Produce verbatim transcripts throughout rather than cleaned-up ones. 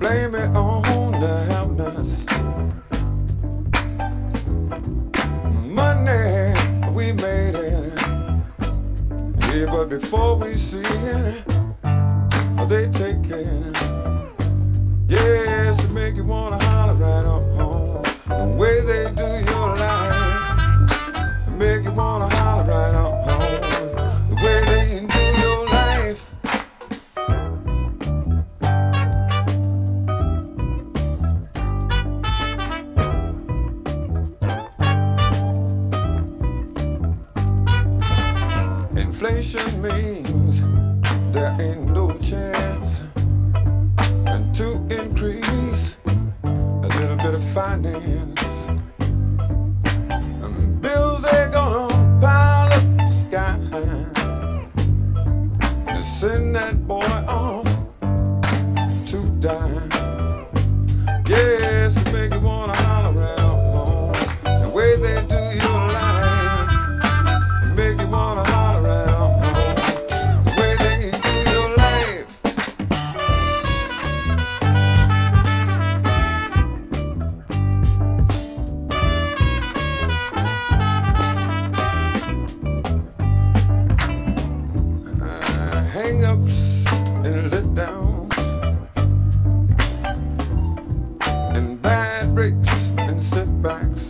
blame it on the have-nots. Money, we made it. Yeah, but before we see it, they take it. Yes, it make you wanna holler right on home. The way they do your life, it make you wanna holler right on home. The way they do your life. Inflation means there ain't no chance and to increase a little bit of finance. And bills they're gonna pile up the sky to send that boy off to die. Yes, it make you wanna holler around the way they do your life. It make you wanna holler around the way they do your life. Uh, hang-ups and let-downs and bad breaks and setbacks.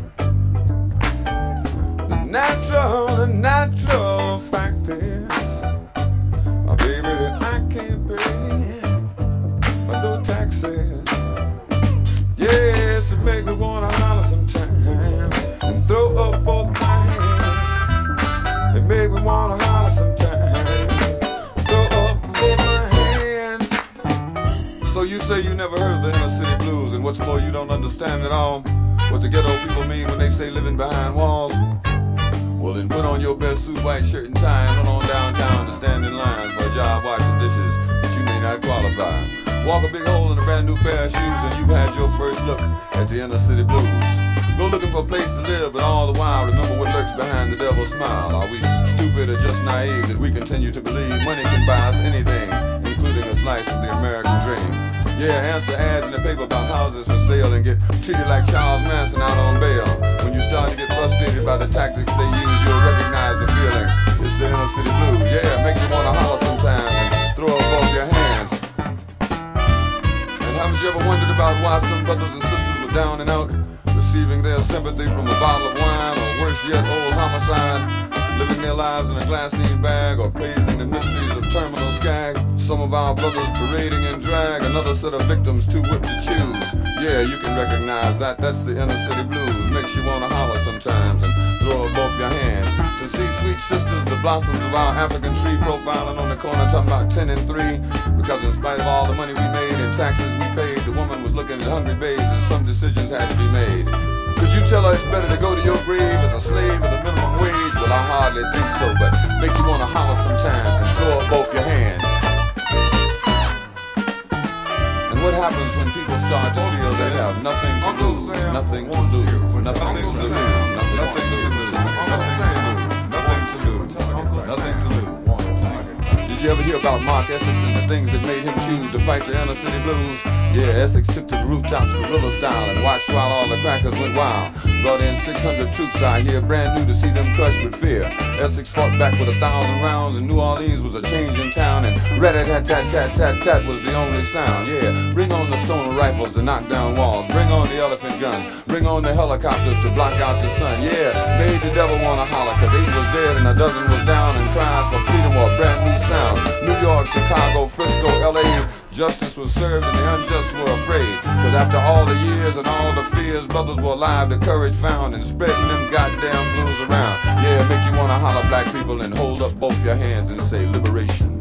The natural, the natural fact is, oh baby, that I can't pay no taxes. Yes, it make me wanna holler sometimes and throw up both my hands. It make me wanna holler sometimes, throw up both my hands. So you say you never heard of the inner city blues, and what's more, you don't understand at all what the ghetto people mean when they say living behind walls. Well then put on your best suit, white shirt and tie, and run on downtown to stand in line for a job washing dishes that you may not qualify. Walk a big hole in a brand new pair of shoes and you've had your first look at the inner city blues. Go looking for a place to live, but all the while remember what lurks behind the devil's smile. Are we stupid or just naive that we continue to believe money can buy us anything, including a slice of the American dream? Yeah, answer ads in the paper about houses for sale and get treated like Charles Manson out on bail. When you start to get frustrated by the tactics they use, you'll recognize the feeling. It's the inner city blues. Yeah, make you wanna holler sometimes and throw up both your hands. And haven't you ever wondered about why some brothers and sisters were down and out, receiving their sympathy from a bottle of wine, or worse yet, old homicide, living their lives in a glassine bag, or praising the mysteries of terminal skag? Some of our brothers parading in drag, another set of victims too whipped to choose. Yeah, you can recognize that, that's the inner city blues. Makes you wanna holler sometimes and throw up both your hands. To see sweet sisters, the blossoms of our African tree, profiling on the corner talking about ten and three. Because in spite of all the money we made and taxes we paid, the woman was looking at hungry babes and some decisions had to be made. Could you tell her it's better to go to your grave as a slave with a minimum wage? Well, I hardly think so, but make you wanna holler sometimes and throw up both your hands. And what happens when people start to feel they have nothing to lose, nothing to lose, nothing to lose, nothing to lose, nothing to lose, nothing to lose. Did you ever hear about Mark Essex and the things that made him choose to fight the inner city blues? Yeah, Essex took to the rooftops guerrilla style and watched while all the crackers went wild. Brought in six hundred troops out here, brand new to see them crushed with fear. Essex fought back with a thousand rounds, and New Orleans was a change in town, and rat-a-tat-tat-tat-tat-tat was the only sound. Yeah, bring on the stoner rifles to knock down walls, bring on the elephant guns, bring on the helicopters to block out the sun. Yeah, made the devil wanna holler, cause eight was dead and a dozen was down, and cries for freedom were a brand new sound. New York, Chicago, Frisco, L A, justice was served and the unjust were afraid. Cause after all the years and all the fears, brothers were alive, the courage found, and spreading them goddamn blues around. Yeah, make you wanna holler, black people, and hold up both your hands and say liberation.